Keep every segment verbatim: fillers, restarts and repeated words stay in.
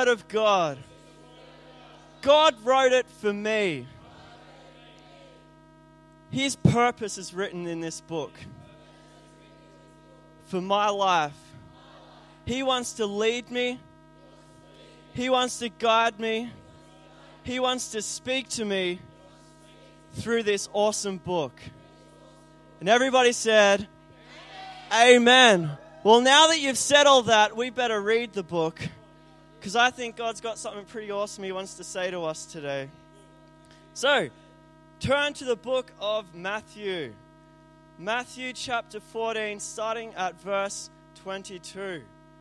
Word of God. God wrote it for me. His purpose is written in this book for my life. He wants to lead me. He wants to guide me. He wants to speak to me through this awesome book. And everybody said, Amen. Amen. Well, now that you've said all that, we better read the book, because I think God's got something pretty awesome He wants to say to us today. So, turn to the book of Matthew. Matthew chapter fourteen, starting at verse twenty-two.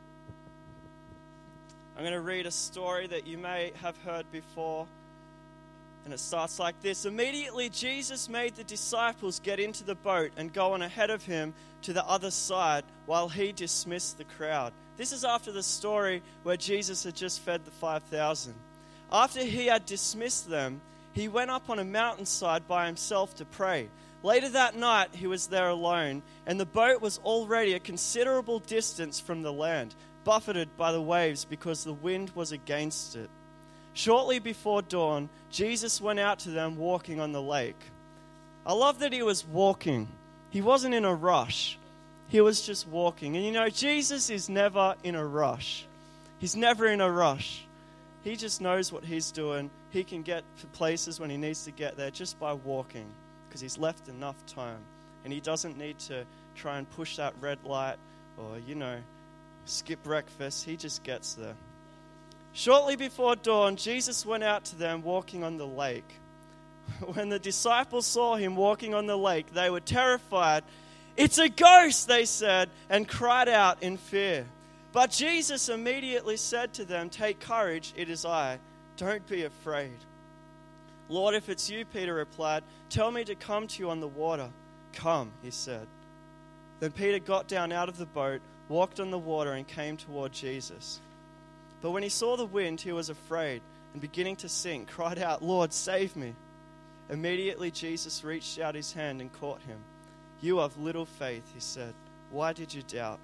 I'm going to read a story that you may have heard before. And it starts like this. Immediately Jesus made the disciples get into the boat and go on ahead of him to the other side while he dismissed the crowd. This is after the story where Jesus had just fed the five thousand. After he had dismissed them, he went up on a mountainside by himself to pray. Later that night he was there alone, and the boat was already a considerable distance from the land, buffeted by the waves because the wind was against it. Shortly before dawn, Jesus went out to them walking on the lake. I love that he was walking. He wasn't in a rush. He was just walking. And you know, Jesus is never in a rush. He's never in a rush. He just knows what he's doing. He can get to places when he needs to get there just by walking, because he's left enough time. And he doesn't need to try and push that red light or, you know, skip breakfast. He just gets there. Shortly before dawn, Jesus went out to them walking on the lake. When the disciples saw him walking on the lake, they were terrified. "It's a ghost," they said, and cried out in fear. But Jesus immediately said to them, "Take courage, it is I. Don't be afraid." "Lord, if it's you," Peter replied, "tell me to come to you on the water." "Come," he said. Then Peter got down out of the boat, walked on the water, and came toward Jesus. But when he saw the wind, he was afraid, and beginning to sink, cried out, "Lord, save me." Immediately Jesus reached out his hand and caught him. "You of little faith," he said, "why did you doubt?"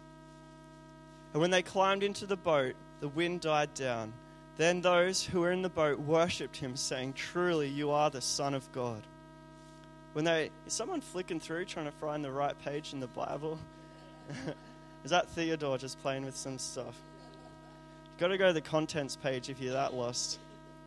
And when they climbed into the boat, the wind died down. Then those who were in the boat worshipped him, saying, "Truly you are the Son of God." When they, is someone flicking through trying to find the right page in the Bible? Is that Theodore just playing with some stuff? You've got to go to the contents page if you're that lost.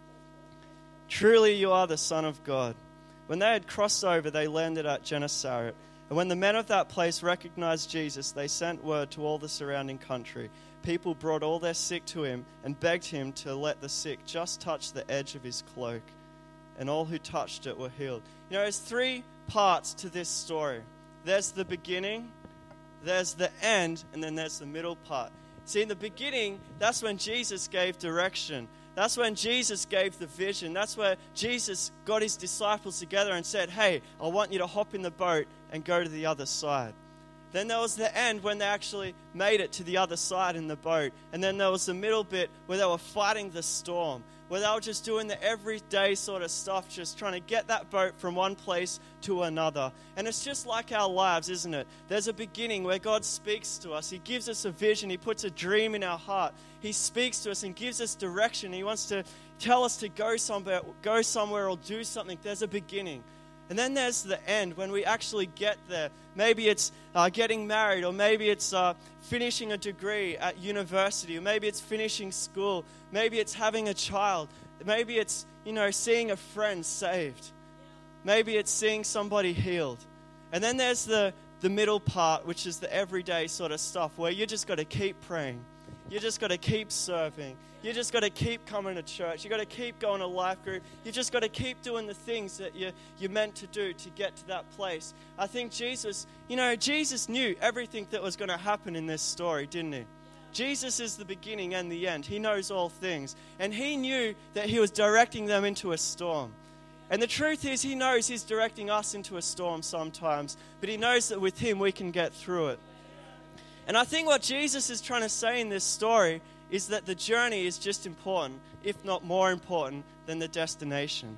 "Truly you are the Son of God." When they had crossed over, they landed at Gennesaret. And when the men of that place recognized Jesus, they sent word to all the surrounding country. People brought all their sick to him and begged him to let the sick just touch the edge of his cloak. And all who touched it were healed. You know, there's three parts to this story. There's the beginning, there's the end, and then there's the middle part. See, in the beginning, that's when Jesus gave direction. That's when Jesus gave the vision. That's where Jesus got his disciples together and said, "Hey, I want you to hop in the boat and go to the other side." Then there was the end when they actually made it to the other side in the boat. And then there was the middle bit where they were fighting the storm, where they were just doing the everyday sort of stuff, just trying to get that boat from one place to another. And it's just like our lives, isn't it? There's a beginning where God speaks to us. He gives us a vision. He puts a dream in our heart. He speaks to us and gives us direction. He wants to tell us to go somewhere, go somewhere or do something. There's a beginning. And then there's the end, when we actually get there. Maybe it's uh, getting married, or maybe it's uh, finishing a degree at university, or maybe it's finishing school, maybe it's having a child, maybe it's, you know, seeing a friend saved, maybe it's seeing somebody healed. And then there's the, the middle part, which is the everyday sort of stuff, where you just got to keep praying. You just got to keep serving. You just got to keep coming to church. You got to keep going to life group. You just got to keep doing the things that you, you're meant to do to get to that place. I think Jesus, you know, Jesus knew everything that was going to happen in this story, didn't he? Jesus is the beginning and the end. He knows all things. And he knew that he was directing them into a storm. And the truth is, he knows he's directing us into a storm sometimes. But he knows that with him we can get through it. And I think what Jesus is trying to say in this story is that the journey is just important, if not more important, than the destination.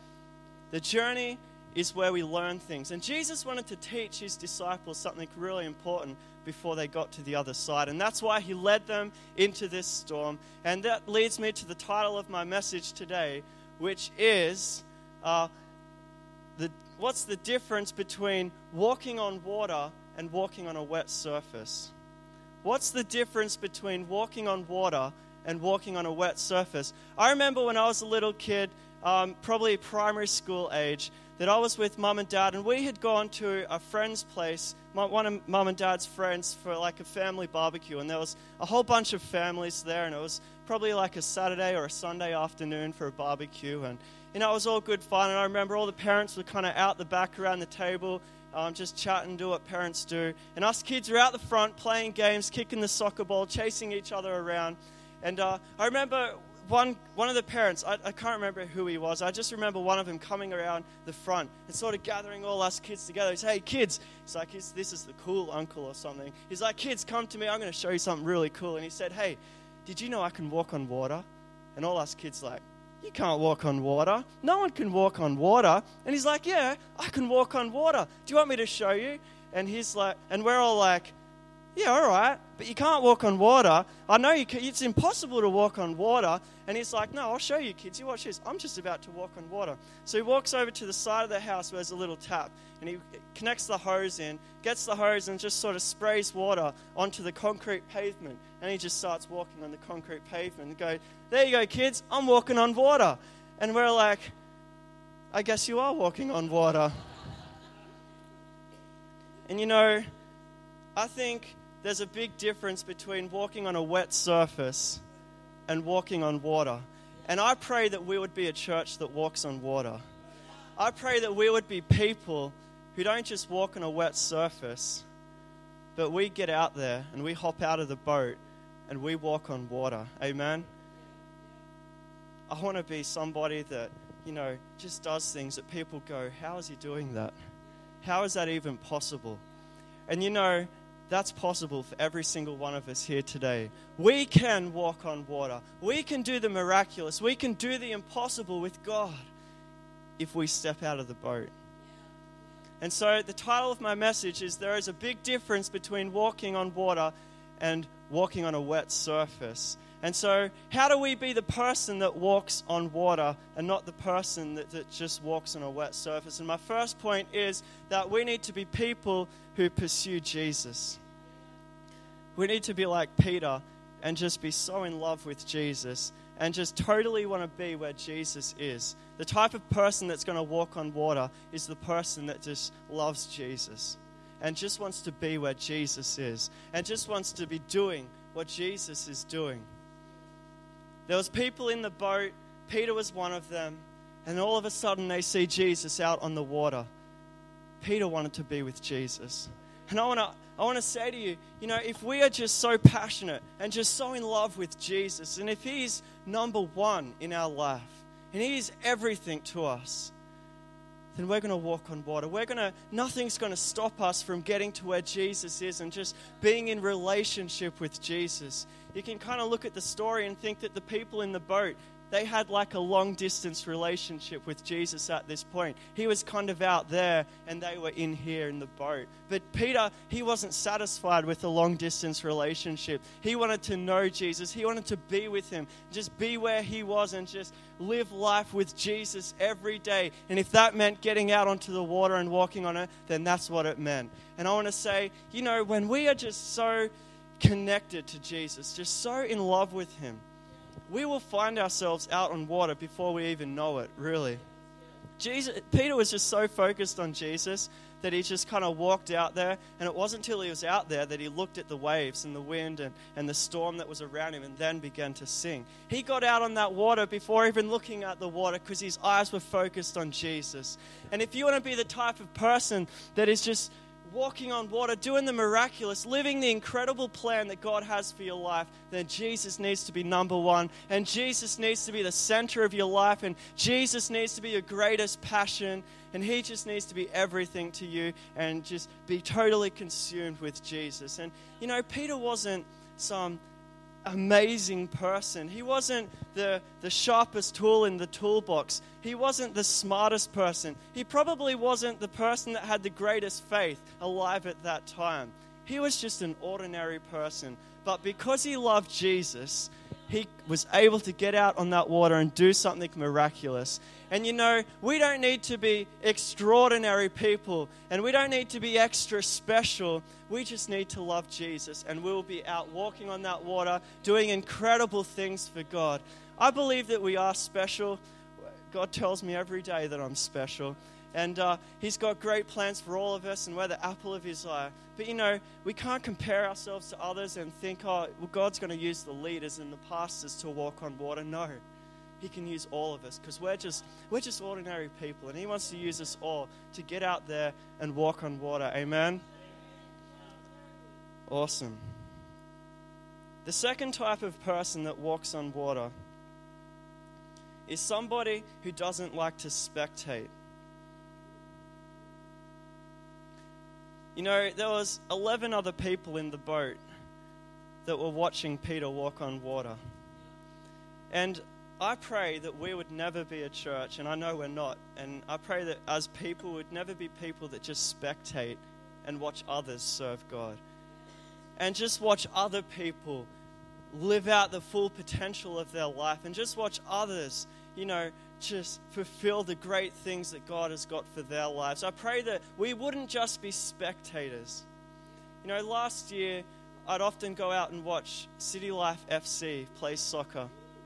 The journey is where we learn things. And Jesus wanted to teach his disciples something really important before they got to the other side. And that's why he led them into this storm. And that leads me to the title of my message today, which is, uh, the what's the difference between walking on water and walking on a wet surface? What's the difference between walking on water and walking on a wet surface? I remember when I was a little kid, um, probably primary school age, that I was with mum and dad, and we had gone to a friend's place, one of mum and dad's friends, for like a family barbecue, and there was a whole bunch of families there, and it was probably like a Saturday or a Sunday afternoon for a barbecue, and you know, it was all good fun. And I remember all the parents were kind of out the back around the table, um, just chatting, do what parents do, and us kids were out the front playing games, kicking the soccer ball, chasing each other around. And uh, I remember One one of the parents, I, I can't remember who he was, I just remember one of them coming around the front and sort of gathering all us kids together. He's, hey kids, he's like, he's, this is the cool uncle or something. He's like, kids, come to me, I'm going to show you something really cool. And he said, hey, did you know I can walk on water? And all us kids like, you can't walk on water. No one can walk on water. And he's like, yeah, I can walk on water. Do you want me to show you? And he's like, and we're all like, yeah, all right, but you can't walk on water. I know you can, it's impossible to walk on water. And he's like, no, I'll show you, kids. You watch this. I'm just about to walk on water. So he walks over to the side of the house where there's a little tap, and he connects the hose in, gets the hose and just sort of sprays water onto the concrete pavement. And he just starts walking on the concrete pavement and go, there you go, kids. I'm walking on water. And we're like, I guess you are walking on water. And you know, I think there's a big difference between walking on a wet surface and walking on water. And I pray that we would be a church that walks on water. I pray that we would be people who don't just walk on a wet surface, but we get out there and we hop out of the boat and we walk on water. Amen? I want to be somebody that, you know, just does things that people go, how is he doing that? How is that even possible? And you know, that's possible for every single one of us here today. We can walk on water. We can do the miraculous. We can do the impossible with God if we step out of the boat. And so the title of my message is, there is a big difference between walking on water and walking on a wet surface. And so how do we be the person that walks on water and not the person that, that just walks on a wet surface? And my first point is that we need to be people who pursue Jesus. We need to be like Peter and just be so in love with Jesus and just totally want to be where Jesus is. The type of person that's going to walk on water is the person that just loves Jesus and just wants to be where Jesus is and just wants to be doing what Jesus is doing. There was people in the boat. Peter was one of them. And all of a sudden they see Jesus out on the water. Peter wanted to be with Jesus. And I want to I want to say to you, you know, if we are just so passionate and just so in love with Jesus, and if he's number one in our life, and he's everything to us, then we're going to walk on water. We're going to, nothing's going to stop us from getting to where Jesus is and just being in relationship with Jesus. You can kind of look at the story and think that the people in the boat, they had like a long distance relationship with Jesus at this point. He was kind of out there and they were in here in the boat. But Peter, he wasn't satisfied with a long distance relationship. He wanted to know Jesus. He wanted to be with him, just be where he was and just live life with Jesus every day. And if that meant getting out onto the water and walking on it, then that's what it meant. And I want to say, you know, when we are just so connected to Jesus, just so in love with him, we will find ourselves out on water before we even know it, really. Jesus, Peter was just so focused on Jesus that he just kind of walked out there, and it wasn't until he was out there that he looked at the waves and the wind and, and the storm that was around him and then began to sing. He got out on that water before even looking at the water because his eyes were focused on Jesus. And if you want to be the type of person that is just walking on water, doing the miraculous, living the incredible plan that God has for your life, then Jesus needs to be number one. And Jesus needs to be the center of your life. And Jesus needs to be your greatest passion. And he just needs to be everything to you and just be totally consumed with Jesus. And, you know, Peter wasn't some amazing person. He wasn't the, the sharpest tool in the toolbox. He wasn't the smartest person. He probably wasn't the person that had the greatest faith alive at that time. He was just an ordinary person. But because he loved Jesus, he was able to get out on that water and do something miraculous. And you know, we don't need to be extraordinary people, and we don't need to be extra special. We just need to love Jesus, and we'll be out walking on that water, doing incredible things for God. I believe that we are special. God tells me every day that I'm special. And uh, he's got great plans for all of us, and we're the apple of his eye. But, you know, we can't compare ourselves to others and think, oh, well, God's going to use the leaders and the pastors to walk on water. No, he can use all of us, because we're just, we're just ordinary people, and he wants to use us all to get out there and walk on water. Amen? Awesome. The second type of person that walks on water is somebody who doesn't like to spectate. You know, there was eleven other people in the boat that were watching Peter walk on water. And I pray that we would never be a church, and I know we're not, and I pray that as people would never be people that just spectate and watch others serve God. And just watch other people live out the full potential of their life, and just watch others, you know, just fulfill the great things that God has got for their lives. I pray that we wouldn't just be spectators. You know, last year, I'd often go out and watch City Life F C play soccer.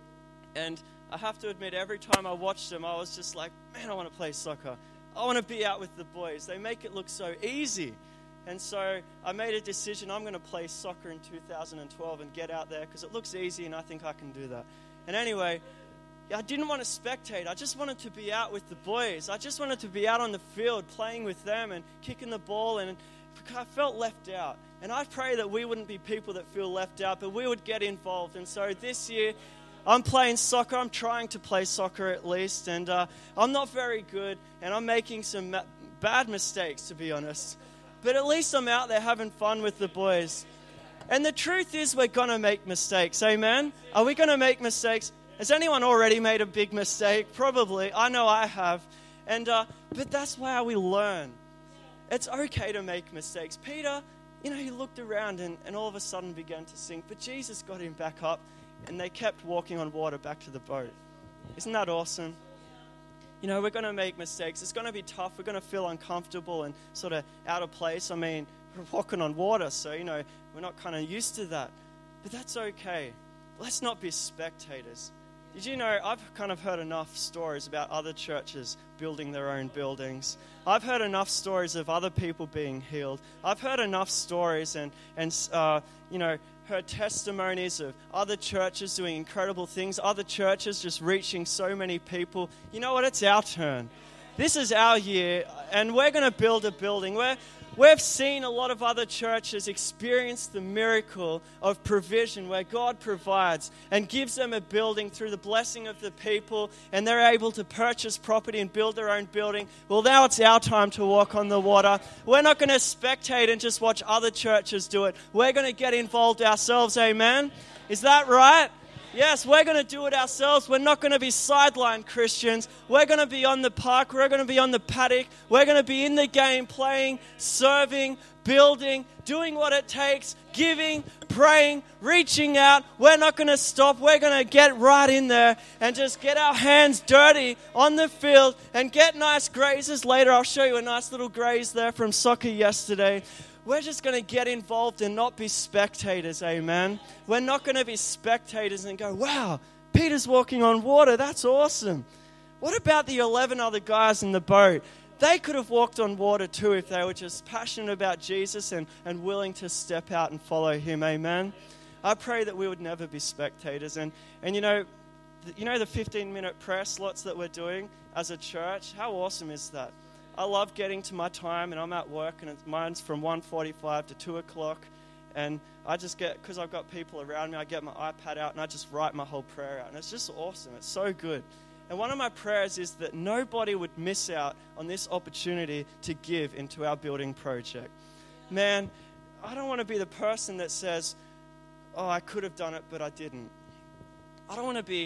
And I have to admit, every time I watched them, I was just like, man, I want to play soccer. I want to be out with the boys. They make it look so easy. And so I made a decision, I'm going to play soccer in two thousand twelve and get out there, because it looks easy and I think I can do that. And anyway, I didn't want to spectate. I just wanted to be out with the boys. I just wanted to be out on the field playing with them and kicking the ball, and I felt left out. And I pray that we wouldn't be people that feel left out, but we would get involved. And so this year, I'm playing soccer. I'm trying to play soccer at least, and uh, I'm not very good, and I'm making some ma- bad mistakes, to be honest. But at least I'm out there having fun with the boys. And the truth is, we're going to make mistakes. Amen? Are we going to make mistakes? Has anyone already made a big mistake? Probably. I know I have. And uh, but that's why we learn. It's okay to make mistakes. Peter, you know, he looked around and, and all of a sudden began to sink. But Jesus got him back up, and they kept walking on water back to the boat. Isn't that awesome? You know, we're going to make mistakes. It's going to be tough. We're going to feel uncomfortable and sort of out of place. I mean, we're walking on water, so, you know, we're not kind of used to that. But that's okay. Let's not be spectators. Did you know, I've kind of heard enough stories about other churches building their own buildings. I've heard enough stories of other people being healed. I've heard enough stories and, and uh, you know, heard testimonies of other churches doing incredible things, other churches just reaching so many people. You know what? It's our turn. This is our year, and we're going to build a building. We're, we've seen a lot of other churches experience the miracle of provision, where God provides and gives them a building through the blessing of the people, and they're able to purchase property and build their own building. Well, now it's our time to walk on the water. We're not going to spectate and just watch other churches do it. We're going to get involved ourselves, amen? Is that right? Yes, we're going to do it ourselves. We're not going to be sideline Christians. We're going to be on the park. We're going to be on the paddock. We're going to be in the game, playing, serving, building, doing what it takes, giving, praying, reaching out. We're not going to stop. We're going to get right in there and just get our hands dirty on the field and get nice grazes. Later, I'll show you a nice little graze there from soccer yesterday. We're just going to get involved and not be spectators, amen? We're not going to be spectators and go, wow, Peter's walking on water. That's awesome. What about the eleven other guys in the boat? They could have walked on water too if they were just passionate about Jesus and, and willing to step out and follow him, amen? I pray that we would never be spectators. And, and you know, you know the fifteen-minute prayer slots that we're doing as a church? How awesome is that? I love getting to my time, and I'm at work, and it's, mine's from one forty-five to two o'clock, and I just get, because I've got people around me, I get my iPad out, and I just write my whole prayer out, and it's just awesome. It's so good. And one of my prayers is that nobody would miss out on this opportunity to give into our building project. Man, I don't want to be the person that says, oh, I could have done it, but I didn't. I don't want to be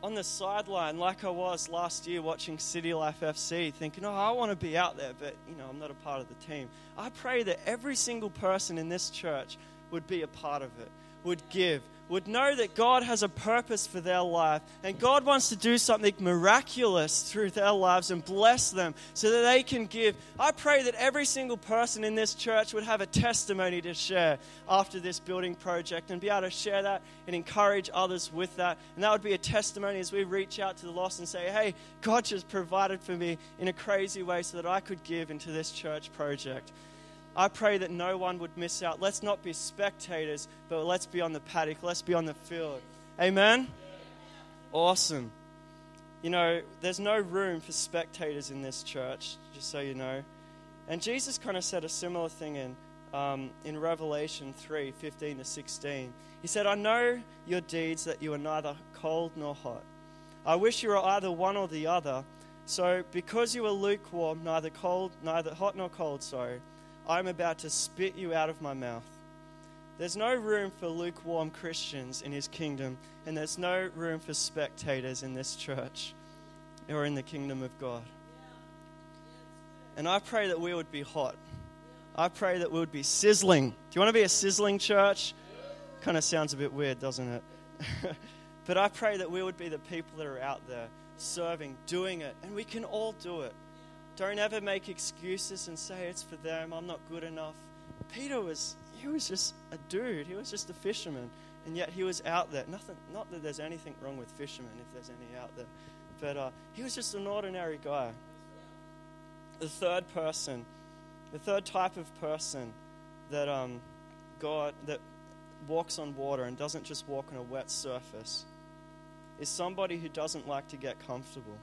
on the sideline like I was last year watching City Life F C, thinking, oh, I want to be out there, but, you know, I'm not a part of the team. I pray that every single person in this church would be a part of it, would give, would know that God has a purpose for their life, and God wants to do something miraculous through their lives and bless them so that they can give. I pray that every single person in this church would have a testimony to share after this building project and be able to share that and encourage others with that. And that would be a testimony as we reach out to the lost and say, hey, God just provided for me in a crazy way so that I could give into this church project. I pray that no one would miss out. Let's not be spectators, but let's be on the paddock. Let's be on the field. Amen? Awesome. You know, there's no room for spectators in this church, just so you know. And Jesus kind of said a similar thing in, um, in Revelation three, fifteen to sixteen. He said, I know your deeds, that you are neither cold nor hot. I wish you were either one or the other. So because you are lukewarm, neither cold, neither hot nor cold, sorry, I'm about to spit you out of my mouth. There's no room for lukewarm Christians in his kingdom, and there's no room for spectators in this church or in the kingdom of God. And I pray that we would be hot. I pray that we would be sizzling. Do you want to be a sizzling church? Kind of sounds a bit weird, doesn't it? But I pray that we would be the people that are out there serving, doing it, and we can all do it. Don't ever make excuses and say it's for them, I'm not good enough. Peter was, he was just a dude. He was just a fisherman. And yet he was out there. Nothing, not that there's anything wrong with fishermen, if there's any out there. But uh, he was just an ordinary guy. The third person, the third type of person that um, God, that walks on water and doesn't just walk on a wet surface, is somebody who doesn't like to get comfortable.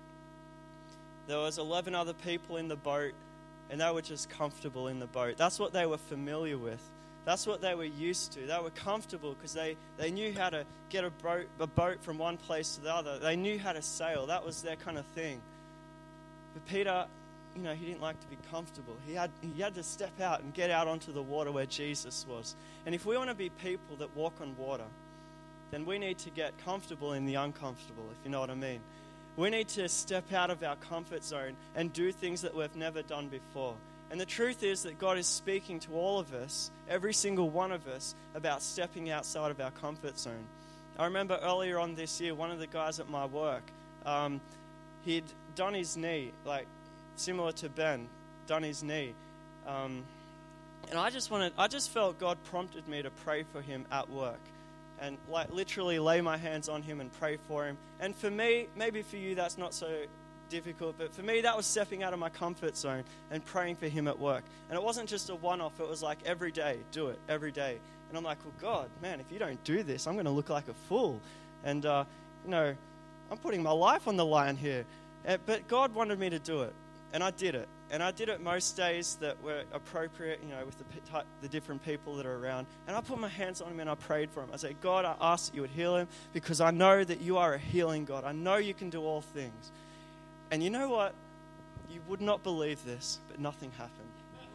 There was eleven other people in the boat, and they were just comfortable in the boat. That's what they were familiar with. That's what they were used to. They were comfortable because they, they knew how to get a boat, a boat from one place to the other. They knew how to sail. That was their kind of thing. But Peter, you know, he didn't like to be comfortable. He had, he had to step out and get out onto the water where Jesus was. And if we want to be people that walk on water, then we need to get comfortable in the uncomfortable, if you know what I mean. We need to step out of our comfort zone and do things that we've never done before. And the truth is that God is speaking to all of us, every single one of us, about stepping outside of our comfort zone. I remember earlier on this year, one of the guys at my work, um, he'd done his knee, like similar to Ben, done his knee. Um, and I just wanted, I just felt God prompted me to pray for him at work. And like literally lay my hands on him and pray for him. And for me, maybe for you that's not so difficult, but for me that was stepping out of my comfort zone and praying for him at work. And it wasn't just a one-off, it was like every day, do it, every day. And I'm like, well, God, man, if you don't do this, I'm going to look like a fool. And, uh, you know, I'm putting my life on the line here. Uh, but God wanted me to do it, and I did it. And I did it most days that were appropriate, you know, with the, type, the different people that are around. And I put my hands on him and I prayed for him. I said, God, I ask that you would heal him because I know that you are a healing God. I know you can do all things. And you know what? You would not believe this, but nothing happened.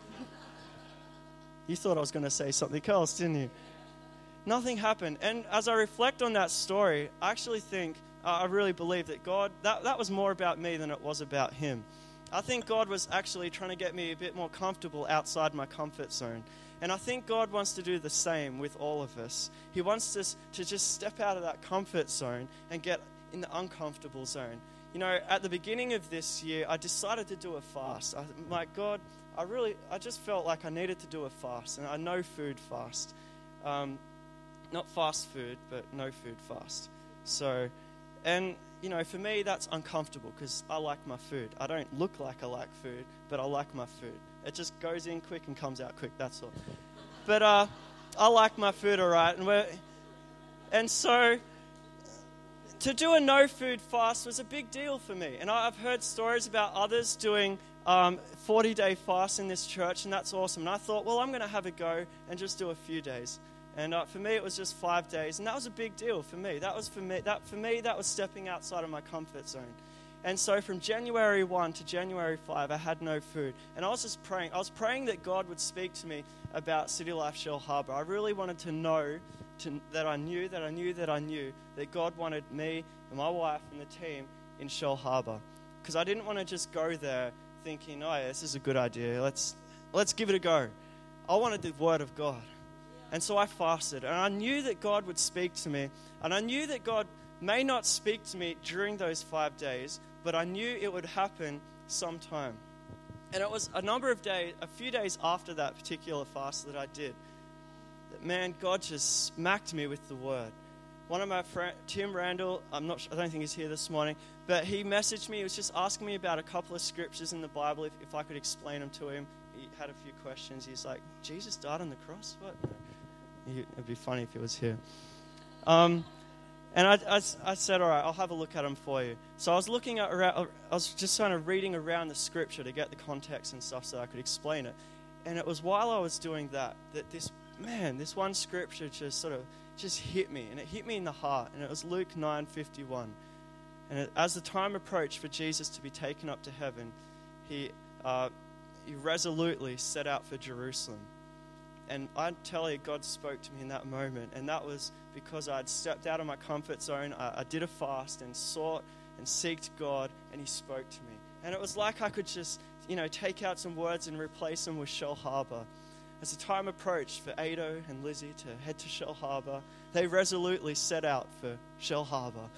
You thought I was going to say something else, didn't you? Nothing happened. And as I reflect on that story, I actually think, uh, I really believe that God, that, that was more about me than it was about him. I think God was actually trying to get me a bit more comfortable outside my comfort zone. And I think God wants to do the same with all of us. He wants us to just step out of that comfort zone and get in the uncomfortable zone. You know, at the beginning of this year, I decided to do a fast. I, my God, I really, I just felt like I needed to do a fast. And I no food fast. Um, not fast food, but no food fast. So, and... you know, for me, that's uncomfortable because I like my food. I don't look like I like food, but I like my food. It just goes in quick and comes out quick, that's all. But uh, I like my food, all right. And, we're, and so to do a no-food fast was a big deal for me. And I've heard stories about others doing um, forty-day fasts in this church, and that's awesome. And I thought, well, I'm going to have a go and just do a few days. And uh, for me, it was just five days, and that was a big deal for me. That was for me. That for me, that was stepping outside of my comfort zone. And so, from January first to January fifth, I had no food, and I was just praying. I was praying that God would speak to me about City Life Shell Harbour. I really wanted to know to, that I knew, that I knew, that I knew that God wanted me and my wife and the team in Shellharbour. Because I didn't want to just go there thinking, oh, yeah, this is a good idea. Let's let's give it a go. I wanted the Word of God. And so I fasted. And I knew that God would speak to me. And I knew that God may not speak to me during those five days, but I knew it would happen sometime. And it was a number of days, a few days after that particular fast that I did, that, man, God just smacked me with the Word. One of my friends, Tim Randall, I'm not sure, I don't think he's here this morning, but he messaged me. He was just asking me about a couple of scriptures in the Bible, if, if I could explain them to him. He had a few questions. He's like, Jesus died on the cross? What? He, it'd be funny if he was here. Um, and I, I, I said, all right, I'll have a look at them for you. So I was looking at, I was just kind of reading around the scripture to get the context and stuff so I could explain it. And it was while I was doing that, that this, man, this one scripture just sort of just hit me. And it hit me in the heart. And it was Luke nine fifty-one. And it, as the time approached for Jesus to be taken up to heaven, he, uh, he resolutely set out for Jerusalem. And I tell you, God spoke to me in that moment. And that was because I had stepped out of my comfort zone. I, I did a fast and sought and seeked God, and he spoke to me. And it was like I could just, you know, take out some words and replace them with Shellharbour. As the time approached for Ado and Lizzie to head to Shellharbour, they resolutely set out for Shellharbour.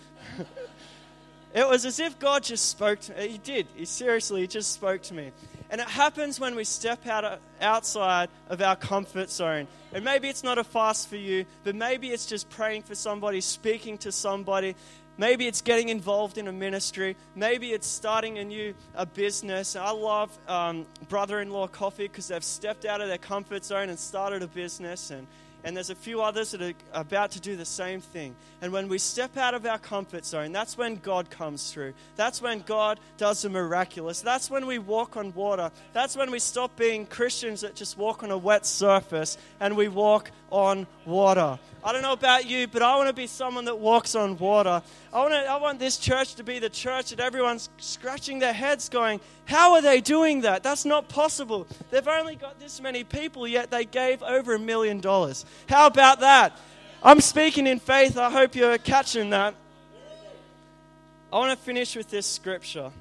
It was as if God just spoke to me. He did. He seriously, he just spoke to me. And it happens when we step out of, outside of our comfort zone. And maybe it's not a fast for you, but maybe it's just praying for somebody, speaking to somebody. Maybe it's getting involved in a ministry. Maybe it's starting a new a business. I love um, Brother-in-Law Coffee because they've stepped out of their comfort zone and started a business. And And there's a few others that are about to do the same thing. And when we step out of our comfort zone, that's when God comes through. That's when God does the miraculous. That's when we walk on water. That's when we stop being Christians that just walk on a wet surface and we walk on water. I don't know about you, but I want to be someone that walks on water. I want to, I want this church to be the church that everyone's scratching their heads going, how are they doing that? That's not possible. They've only got this many people, yet they gave over a million dollars. How about that? I'm speaking in faith. I hope you're catching that. I want to finish with this scripture.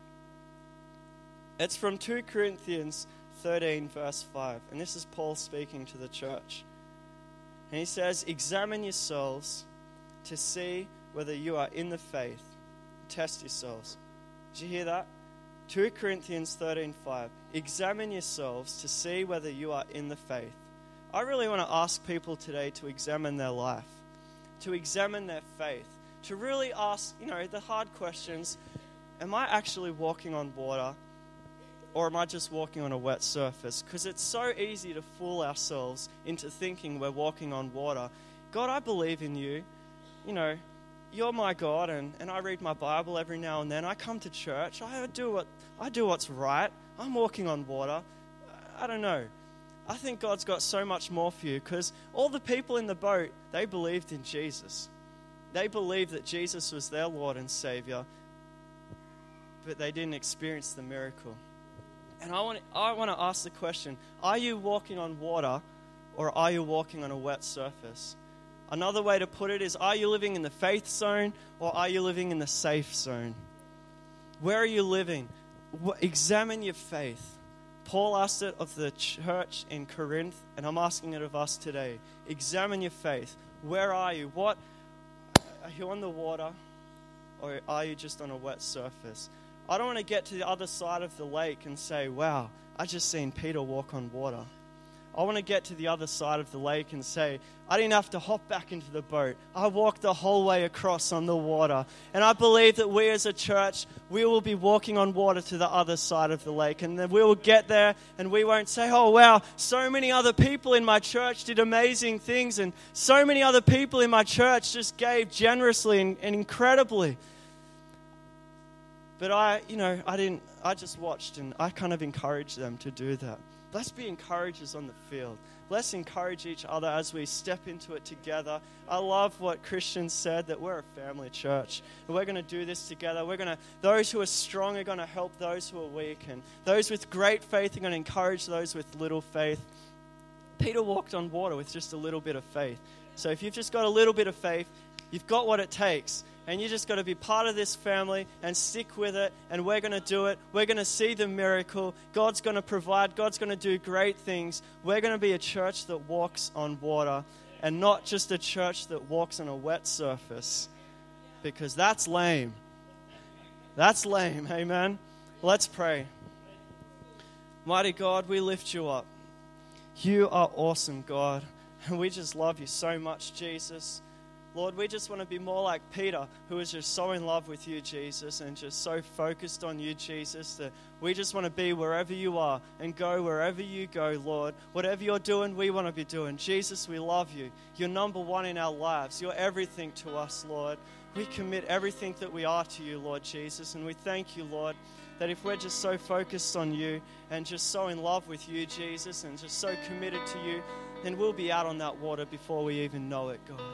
It's from two Corinthians thirteen, verse five. And this is Paul speaking to the church. And he says, examine yourselves to see whether you are in the faith. Test yourselves. Did you hear that? two Corinthians thirteen five. Examine yourselves to see whether you are in the faith. I really want to ask people today to examine their life, to examine their faith, to really ask, you know, the hard questions. Am I actually walking on water, or am I just walking on a wet surface? Because it's so easy to fool ourselves into thinking we're walking on water. God, I believe in you. You know, you're my God, and, and I read my Bible every now and then. I come to church. I do what I do what's right. I'm walking on water. I don't know. I think God's got so much more for you, because all the people in the boat, they believed in Jesus. They believed that Jesus was their Lord and Savior, but they didn't experience the miracle. And I want I want to ask the question, are you walking on water, or are you walking on a wet surface? Another way to put it is, are you living in the faith zone, or are you living in the safe zone? Where are you living? Examine your faith. Paul asked it of the church in Corinth, and I'm asking it of us today. Examine your faith. Where are you? What are you on the water, or are you just on a wet surface? I don't want to get to the other side of the lake and say, wow, I just seen Peter walk on water. I want to get to the other side of the lake and say, I didn't have to hop back into the boat. I walked the whole way across on the water. And I believe that we as a church, we will be walking on water to the other side of the lake. And then we will get there and we won't say, oh, wow, so many other people in my church did amazing things. And so many other people in my church just gave generously and, and incredibly. But I, you know, I didn't, I just watched and I kind of encouraged them to do that. Let's be encouragers on the field. Let's encourage each other as we step into it together. I love what Christian said, that we're a family church. And we're going to do this together. We're going to, those who are strong are going to help those who are weak. And those with great faith are going to encourage those with little faith. Peter walked on water with just a little bit of faith. So if you've just got a little bit of faith, you've got what it takes. And you just got to be part of this family and stick with it. And we're going to do it. We're going to see the miracle. God's going to provide. God's going to do great things. We're going to be a church that walks on water and not just a church that walks on a wet surface. Because that's lame. That's lame. Amen. Let's pray. Mighty God, we lift you up. You are awesome, God. And we just love you so much, Jesus. Lord, we just want to be more like Peter, who is just so in love with you, Jesus, and just so focused on you, Jesus, that we just want to be wherever you are and go wherever you go, Lord. Whatever you're doing, we want to be doing. Jesus, we love you. You're number one in our lives. You're everything to us, Lord. We commit everything that we are to you, Lord Jesus, and we thank you, Lord, that if we're just so focused on you and just so in love with you, Jesus, and just so committed to you, then we'll be out on that water before we even know it, God.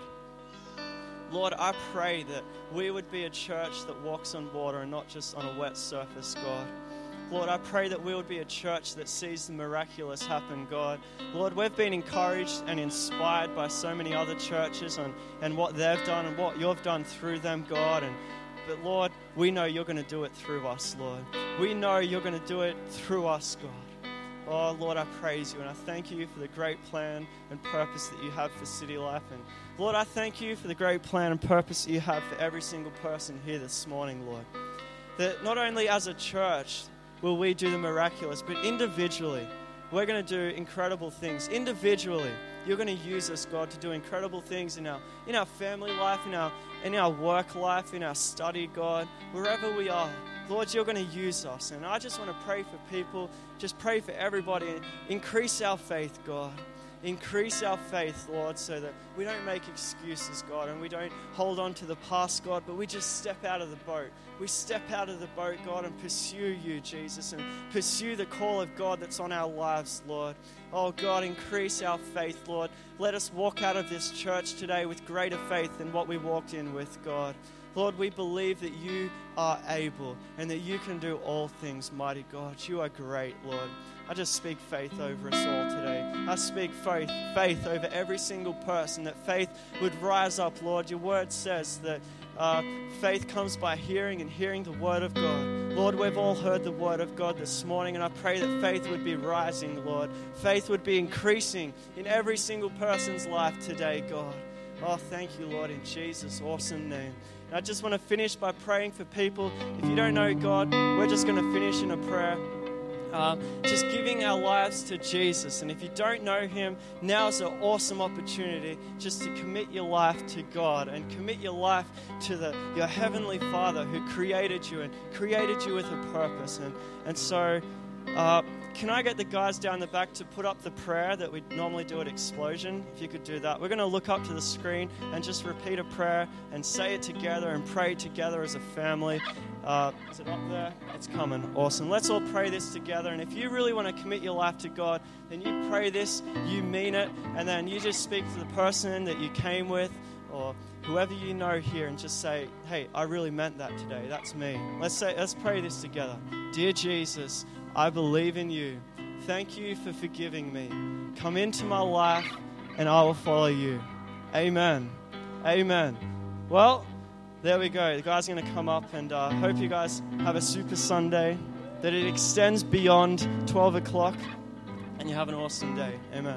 Lord, I pray that we would be a church that walks on water and not just on a wet surface, God. Lord, I pray that we would be a church that sees the miraculous happen, God. Lord, we've been encouraged and inspired by so many other churches and, and what they've done and what you've done through them, God. And But Lord, we know you're going to do it through us, Lord. We know you're going to do it through us, God. Oh, Lord, I praise you and I thank you for the great plan and purpose that you have for City Life. And Lord, I thank you for the great plan and purpose that you have for every single person here this morning, Lord. That not only as a church will we do the miraculous, but individually, we're going to do incredible things. Individually, you're going to use us, God, to do incredible things in our in our family life, in our in our work life, in our study, God, wherever we are. Lord, you're going to use us. And I just want to pray for people, just pray for everybody. Increase our faith, God. Increase our faith, Lord, so that we don't make excuses, God, and we don't hold on to the past, God, but we just step out of the boat. We step out of the boat, God, and pursue you, Jesus, and pursue the call of God that's on our lives, Lord. Oh, God, increase our faith, Lord. Let us walk out of this church today with greater faith than what we walked in with, God. Lord, we believe that you are able and that you can do all things, mighty God. You are great, Lord. I just speak faith over us all today. I speak faith, faith over every single person, that faith would rise up, Lord. Your word says that uh, faith comes by hearing and hearing the word of God. Lord, we've all heard the word of God this morning, and I pray that faith would be rising, Lord. Faith would be increasing in every single person's life today, God. Oh, thank you, Lord, in Jesus' awesome name. And I just want to finish by praying for people. If you don't know God, we're just going to finish in a prayer. Uh, just giving our lives to Jesus. And if you don't know him, now's an awesome opportunity just to commit your life to God and commit your life to the your Heavenly Father who created you and created you with a purpose. And, and so uh, can I get the guys down the back to put up the prayer that we normally do at Explosion? If you could do that. We're going to look up to the screen and just repeat a prayer and say it together and pray together as a family. Uh, is it up there? It's coming. Awesome. Let's all pray this together. And if you really want to commit your life to God, then you pray this, you mean it, and then you just speak to the person that you came with or whoever you know here and just say, hey, I really meant that today. That's me. Let's say, let's pray this together. Dear Jesus, I believe in you. Thank you for forgiving me. Come into my life and I will follow you. Amen. Amen. Well, there we go. The guys are going to come up, and I uh, hope you guys have a super Sunday, that it extends beyond twelve o'clock, and you have an awesome day. Amen.